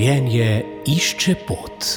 Življenje išče pot.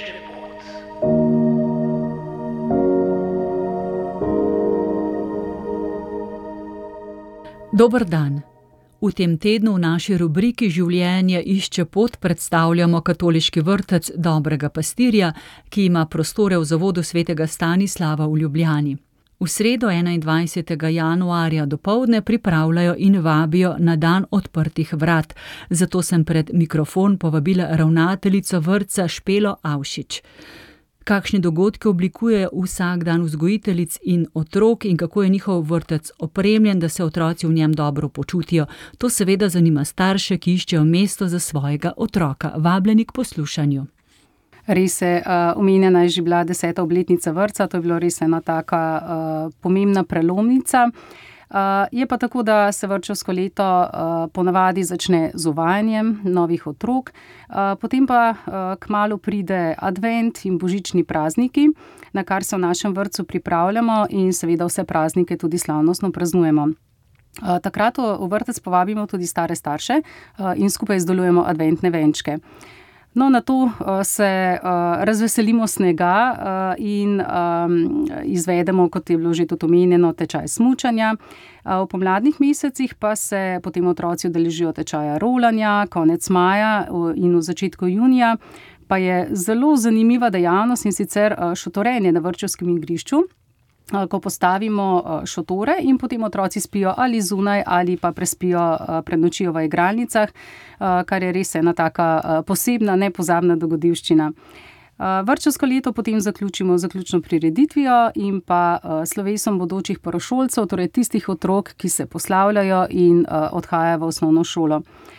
Dober dan. V tem tednu v naši rubriki Življenje išče pot predstavljamo katoliški vrtec Dobrega pastirja, ki ima prostore v zavodu svetega Stanislava v Ljubljani. V sredo 21. januarja dopoldne pripravljajo in vabijo na dan odprtih vrat, zato sem pred mikrofon povabila ravnateljico vrtca Špelo Avšič. Kakšni dogodki oblikujejo vsak dan vzgojiteljic in otrok in kako je njihov vrtec opremljen, da se otroci v njem dobro počutijo, to seveda zanima starše, ki iščejo mesto za svojega otroka. Vabljeni k poslušanju. Res je, omenjena je že bila 10. obletnica vrtca, to je bilo res ena taka pomembna prelomnica. Je pa tako, da se vrtčevsko leto ponavadi začne z uvajanjem novih otrok, potem pa kmalu pride advent in božični prazniki, na kar se v našem vrtcu pripravljamo in seveda vse praznike tudi slavnostno praznujemo. Takrat v vrtec povabimo tudi stare starše in skupaj izdelujemo adventne venčke. No, na to se razveselimo snega in izvedemo, kot je bilo že tudi omenjeno, tečaj smučanja. V pomladnih mesecih pa se potem otroci udeležijo tečaja rolanja, konec maja in v začetku junija pa je zelo zanimiva dejavnost, in sicer šotorenje na vrtčevskem igrišču, ko postavimo šotore in potem otroci spijo ali zunaj ali pa prespijo, prenočijo v igralnicah, kar je res ena taka posebna, nepozabna dogodivščina. Vrtčevsko leto potem zaključimo z zaključno prireditvijo in pa slovesom bodočih prvošolcev, torej tistih otrok, ki se poslavljajo in odhajajo v osnovno šolo.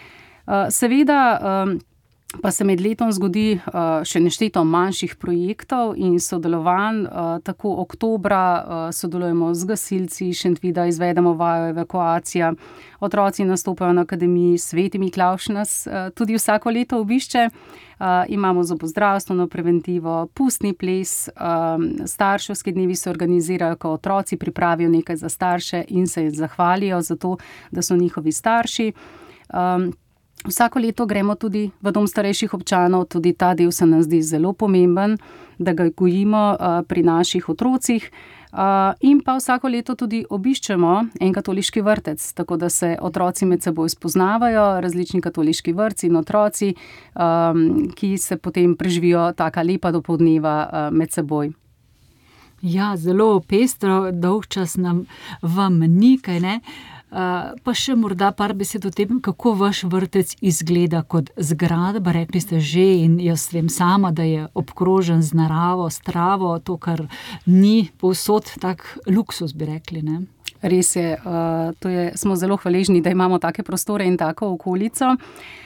Seveda pa se med letom zgodi še nešteto manjših projektov in sodelovanj. Tako oktobra sodelujemo z gasilci Šentvida, izvedemo vajo evakuacija, otroci nastopajo na akademiji, Sveti Miklavž nas tudi vsako leto obišče. Imamo zobozdravstveno preventivo, pustni ples, starševski dnevi se organizirajo, ko otroci pripravijo nekaj za starše in se zahvalijo za to, da so njihovi starši. Vsako leto gremo tudi v dom starejših občanov, tudi ta del se nam zdi zelo pomemben, da ga gojimo pri naših otrocih. In pa vsako leto tudi obiščemo en katoliški vrtec, tako da se otroci med seboj spoznavajo, različni katoliški vrtci in otroci, ki se potem preživijo taka lepa dopoldneva med seboj. Ja, zelo pestro, dolgčas vam ni, kaj ne? Pa še morda par besed o tem, kako vaš vrtec izgleda kot zgradba. Rekli ste že, in jaz vem sama, da je obkrožen z naravo, s travo, to, kar ni povsod tak luksus, bi rekli, ne? Res je, smo zelo hvaležni, da imamo take prostore in tako okolico.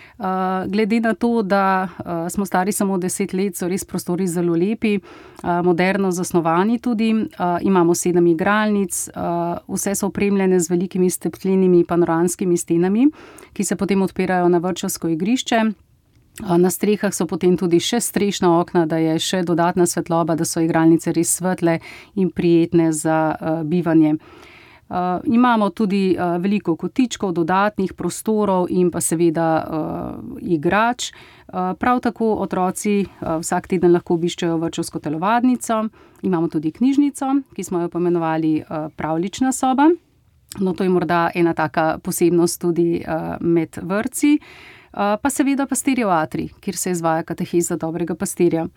Glede na to, da smo stari samo 10 let, so res prostori zelo lepi, moderno zasnovani tudi. Imamo 7 igralnic, vse so opremljene z velikimi steklenimi panoramskimi stenami, ki se potem odpirajo na vrtčevsko igrišče. Na strehah so potem tudi še strešna okna, da je še dodatna svetloba, da so igralnice res svetle in prijetne za bivanje. Imamo tudi veliko kotičkov, dodatnih prostorov in pa seveda igrač. Prav tako otroci vsak teden lahko obiščejo vrtčevsko telovadnico. Imamo tudi knjižnico, ki smo jo poimenovali pravljična soba. No, to je morda ena taka posebnost tudi med vrtci. Pa seveda pastirjev atrij, kjer se izvaja kateheza Dobrega pastirja.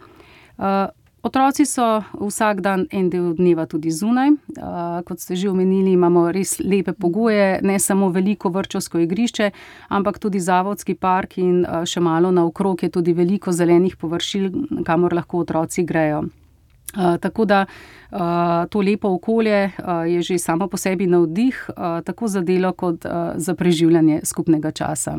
Otroci so vsak dan en del dneva tudi zunaj. Kot ste že omenili, imamo res lepe pogoje, ne samo veliko vrtčevsko igrišče, ampak tudi zavodski park in še malo naokrog je tudi veliko zelenih površin, kamor lahko otroci grejo. Tako da to lepo okolje je že samo po sebi navdih, tako za delo kot za preživljanje skupnega časa.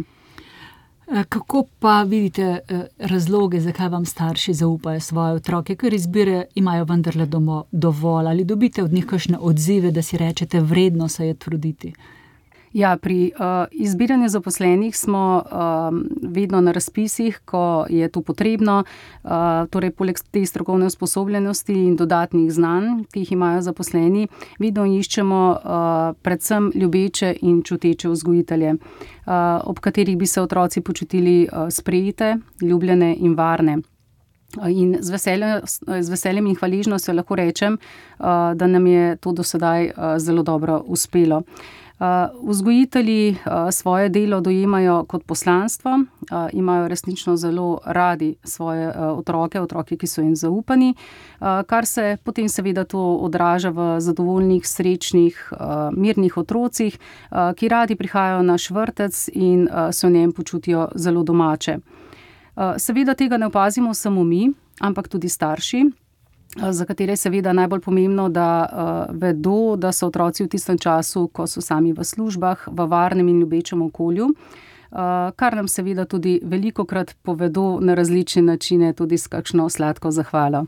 Kako pa vidite razloge, zakaj vam starši zaupajo svoje otroke, ker izbire imajo vendarle doma dovolj, ali dobite od njih kakšne odzive, da si rečete, vredno se je truditi? Ja, pri izbiranju zaposlenih smo vedno na razpisih, ko je to potrebno. Torej, poleg te strokovne usposobljenosti in dodatnih znanj, ki jih imajo zaposleni, vedno iščemo predvsem ljubeče in čuteče vzgojitelje, ob katerih bi se otroci počutili sprejete, ljubljene in varne. In z veseljem in hvaležnostjo lahko rečem, da nam je to do sedaj zelo dobro uspelo. Vzgojitelji svoje delo dojemajo kot poslanstvo, imajo resnično zelo radi svoje otroke, ki so jim zaupani, kar se potem seveda to odraža v zadovoljnih, srečnih, mirnih otrocih, ki radi prihajajo v naš vrtec in se v njem počutijo zelo domače. Seveda tega ne opazimo samo mi, ampak tudi starši, za katere je seveda najbolj pomembno, da vedo, da so otroci v tistem času, ko so sami v službah, v varnem in ljubečem okolju, kar nam seveda tudi velikokrat povedo na različne načine, tudi s kakšno sladko zahvalo.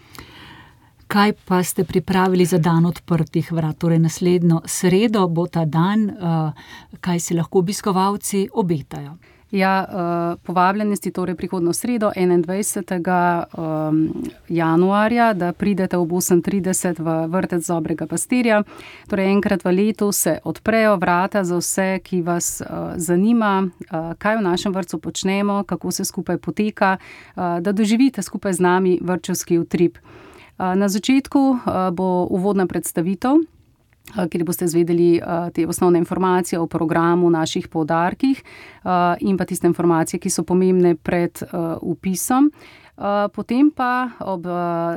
Kaj pa ste pripravili za dan odprtih vrat? Torej naslednjo sredo bo ta dan, kaj si lahko obiskovalci obetajo? Ja, povabljeni ste torej prihodnjo sredo, 21. januarja, da pridete ob 8:30 v vrtec Dobrega pastirja. Torej enkrat v letu se odprejo vrata za vse, ki vas zanima, kaj v našem vrtcu počnemo, kako se skupaj poteka, da doživite skupaj z nami vrtčevski utrip. Na začetku bo uvodna predstavitev, kjer boste izvedeli te osnovne informacije o programu, naših poudarkih in pa tiste informacije, ki so pomembne pred vpisom. Potem pa ob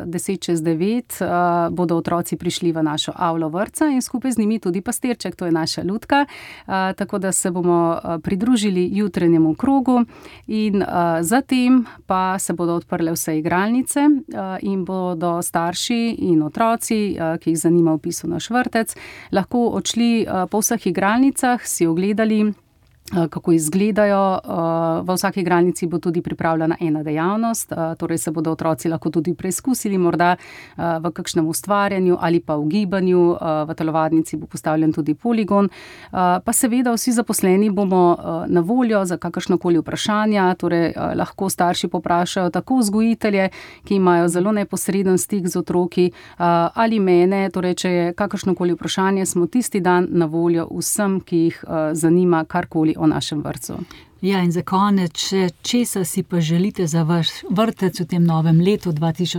8:50 bodo otroci prišli v našo avlo vrtca in skupaj z njimi tudi pastirček, to je naša Lutka, tako da se bomo pridružili jutranjemu krogu in zatem pa se bodo odprle vse igralnice in bodo starši in otroci, ki jih zanima vpis v naš vrtec, lahko odšli po vseh igralnicah, si ogledali, kako izgledajo. V vsaki igralnici bo tudi pripravljena ena dejavnost, torej se bodo otroci lahko tudi preizkusili morda v kakšnem ustvarjanju ali pa v gibanju. V telovadnici bo postavljen tudi poligon. Pa seveda vsi zaposleni bomo na voljo za kakršnokoli vprašanja, torej lahko starši povprašajo tako vzgojitelje, ki imajo zelo neposreden stik z otroki, ali mene, torej če je kakršnokoli vprašanje, smo tisti dan na voljo vsem, ki jih zanima karkoli o našem vrtcu. Ja, in za konec, česa si pa želite za vaš vrtec v tem novem letu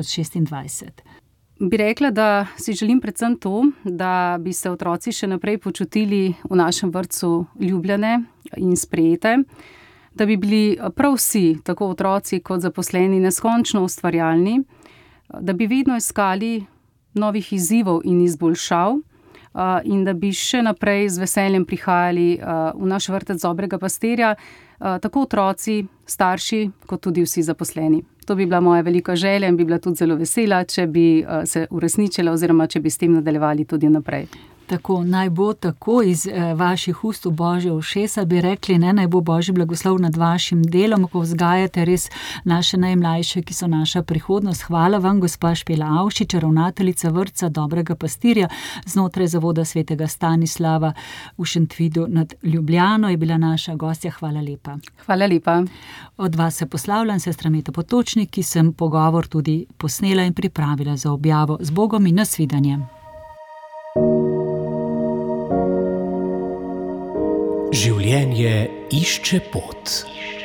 2026? Bi rekla, da si želim predvsem to, da bi se otroci še naprej počutili v našem vrtcu ljubljene in sprejete, da bi bili prav vsi, tako otroci kot zaposleni, neskončno ustvarjalni, da bi vedno iskali novih izzivov in izboljšav, in da bi še naprej z veseljem prihajali v naš vrtec Dobrega pastirja, tako otroci, starši, kot tudi vsi zaposleni. To bi bila moja velika želja in bi bila tudi zelo vesela, če bi se uresničila oziroma če bi s tem nadaljevali tudi naprej. Tako, naj bo tako, iz vaših ust v Božje ušesa bi rekli, naj bo Božji blagoslov nad vašim delom, ko vzgajate res naše najmlajše, ki so naša prihodnost. Hvala vam, gospa Špela Avšič, ravnateljica vrtca Dobrega pastirja znotraj Zavoda svetega Stanislava v Šentvidu nad Ljubljano, je bila naša gostja. Hvala lepa. Hvala lepa. Od vas se poslavljam, sestra Meta Potočnik, ki sem pogovor tudi posnela in pripravila za objavo. Z Bogom in nasvidenje. Življenje išče pot.